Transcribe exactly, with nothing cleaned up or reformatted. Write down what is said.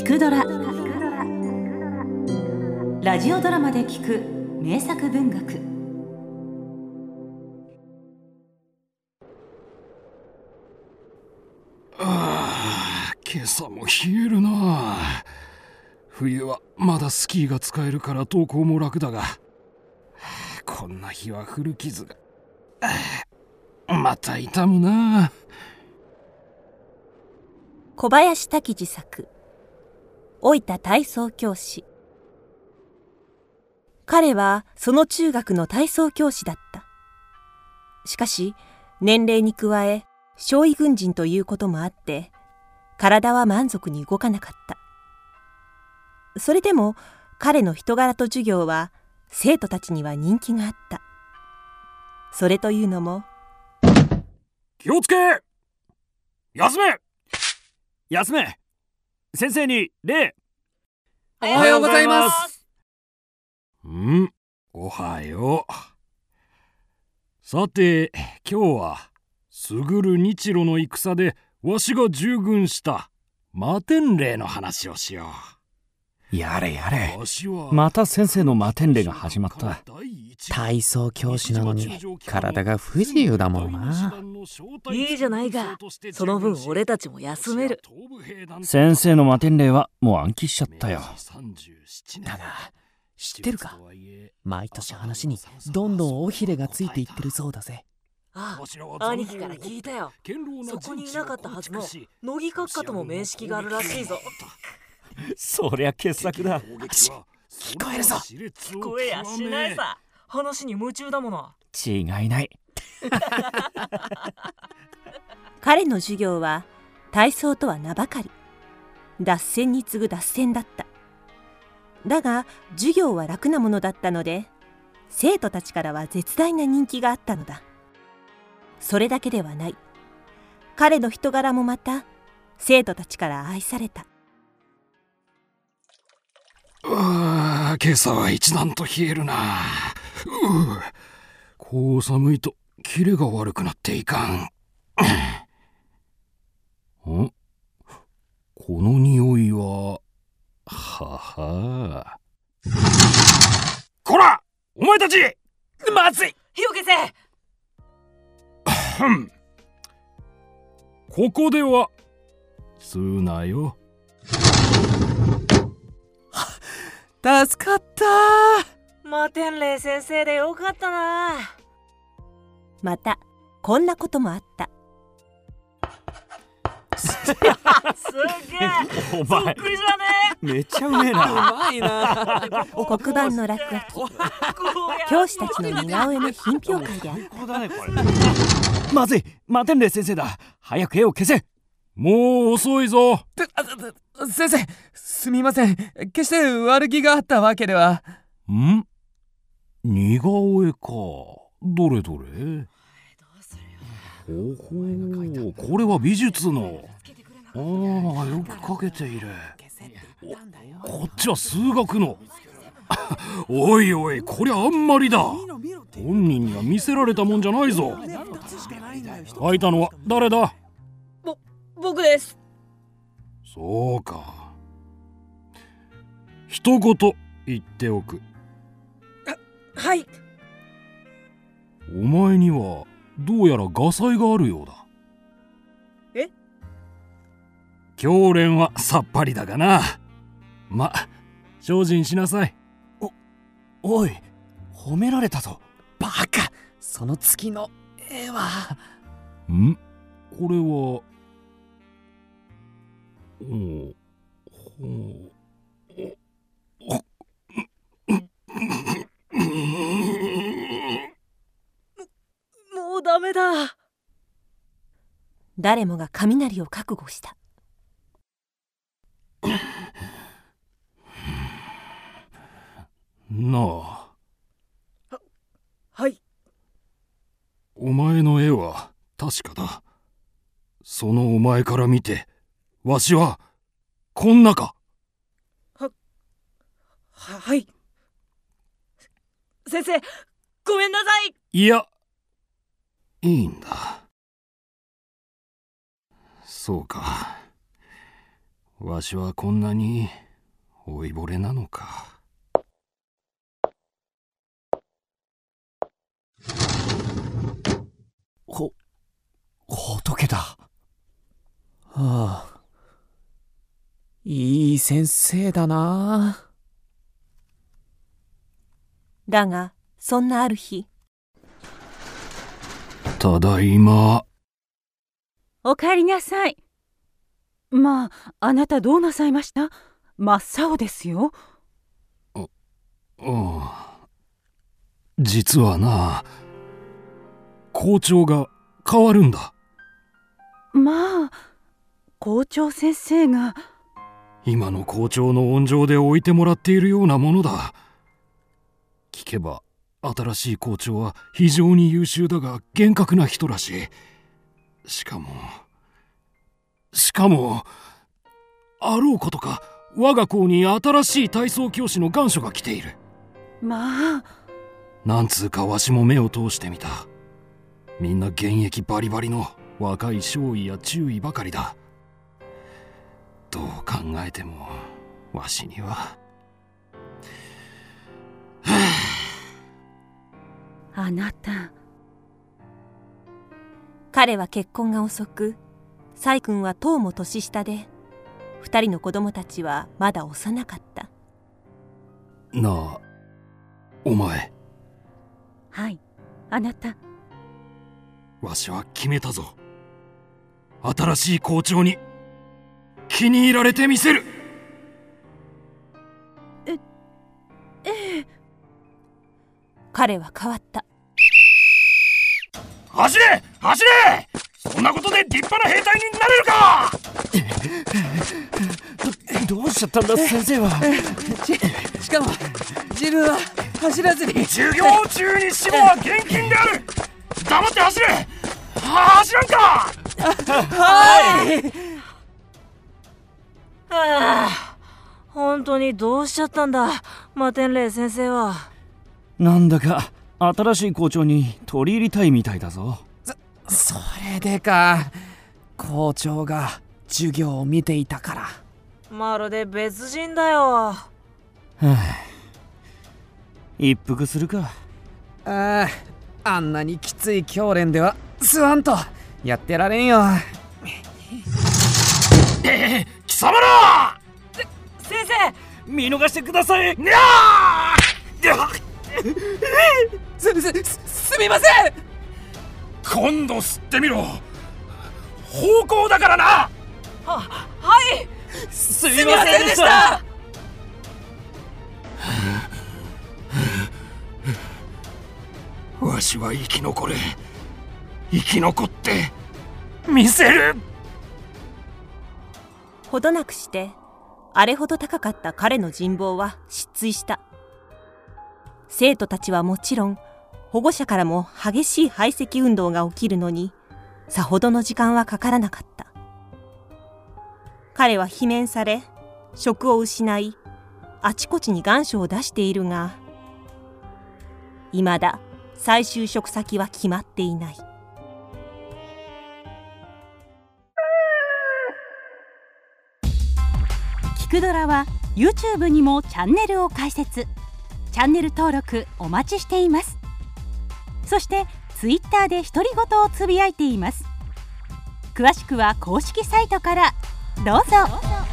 くドラ、ラジオドラマで聞く名作文学。 ああ、今朝も冷えるな。冬はまだスキーが使えるから登校も楽だが、こんな日は古傷がまた痛むな。 小林多喜作、老いた体操教師。彼はその中学の体操教師だった。しかし年齢に加え傷痍軍人ということもあって体は満足に動かなかった。それでも彼の人柄と授業は生徒たちには人気があった。それというのも、 気をつけ、休め休め、先生に礼。 おはようございます。 ん、おはよう。さて今日は優る日露の戦でわしが従軍した摩天嶺の話をしよう。やれやれ、 う。 また先生の摩天嶺が始まった。 体操教師なのに体が不自由だもんな。 いいじゃないか、その分俺たちも休める。 先生の摩天嶺はもう暗記しちゃったよ。 だが知ってるか、毎年話にどんどん尾ひれがついていってるそうだぜ。 ああ、兄貴から聞いたよ。そこにいなかったはずの乃木閣下とも面識があるらしいぞ。 そりゃ傑作だ。 聞こえるぞ。 聞こえやしないさ、話に夢中だもの。 違いない。 彼の授業は体操とは名ばかり、脱線に次ぐ脱線だった。だが授業は楽なものだったので生徒たちからは絶大な人気があったのだ。それだけではない、彼の人柄もまた生徒たちから愛された。 ああ、今朝は一段と冷えるな。うう、こう寒いとキレが悪くなっていかん。ん、この匂いははは。こら、お前たち、 まずい、火を消せ。 ここでは吸うなよ。 助かった。 摩天嶺先生でよかったな。 またこんなこともあった。 すげえ、 お前そっくりじゃねめっちゃうめえな。 うまいな。 黒板の落書き、教師たちの似顔絵の品評会であった。 まずい、摩天嶺先生だ。早く絵を消せ。 もう遅いぞ。 先生、すみません。決して悪気があったわけでは。 ん？似顔絵か。どれどれ。ほほう、これは美術の。ああ、よく描けている。こっちは数学の。おいおい、こりゃあんまりだ。本人には見せられたもんじゃないぞ。描いたのは誰だ？ ぼ、僕です。 そうか。一言言っておく。 はい。 お前にはどうやら画才があるようだ。 え？ 教練はさっぱりだがな。ま、精進しなさい。 お、おい、褒められたぞ。 バカ、その月の絵は。 ん？これは。おう、ほう。 もうダメだ。 誰もが雷を覚悟した。 なあ。 は、はい。 お前の絵は確かだ。そのお前から見て、わしはこんなか。 は、は、はい。先生、ごめんなさい。 いや、いいんだ。そうか。 わしはこんなに老いぼれなのか。 ほ、仏だ。はあ、いい先生だな。 だがそんなある日、 ただいま。 おかえりなさい。まあ、あなたどうなさいました？真っ青ですよ。 あ、ああ、実はな、校長が変わるんだ。 まあ、校長先生が。 今の校長の温情で置いてもらっているようなものだ。聞けば新しい校長は非常に優秀だが厳格な人らしい。しかもしかもあろうことか我が校に新しい体操教師の願書が来ている。 まあ、 なんつうかわしも目を通してみた。みんな現役バリバリの若い少尉や中尉ばかりだ。どう考えてもわしには、はあ、あなた。 彼は結婚が遅く、細君はとうも年下で、二人の子供たちはまだ幼かった。 なあ、お前。 はい、あなた。 わしは決めたぞ。新しい校長に気に入られてみせる。 え、ええ。 彼は変わった。 走れ走れ、そんなことで立派な兵隊になれるか。 どうしちゃったんだ先生は。 ししかも自分は走らずに。 授業中に死後は厳禁である。黙って走れ。走らんか。 はい。 はあ、本当にどうしちゃったんだマテンレイ先生は。 なんだか新しい校長に取り入りたいみたいだぞ。 そ、それでか。校長が授業を見ていたから。 まるで別人だよ。はあ、一服するか。 ああ、あんなにきつい教練ではスワンとやってられんよ。 えー、貴様ら。 先生、 見逃してください。 にゃす、す、す、すみません。 今度吸ってみろ。方向だからな。 は、はい。 すみませんでした。 わしは生き残れ。生き残って見せる。 ほどなくしてあれほど高かった彼の人望は失墜した。生徒たちはもちろん保護者からも激しい排斥運動が起きるのにさほどの時間はかからなかった。彼は罷免され職を失いあちこちに願書を出しているが、いまだ再就職先は決まっていない。 キクドラは YouTube にもチャンネルを開設。チャンネル登録お待ちしています。そして Twitter で独り言をつぶやいています。詳しくは公式サイトからどうぞ。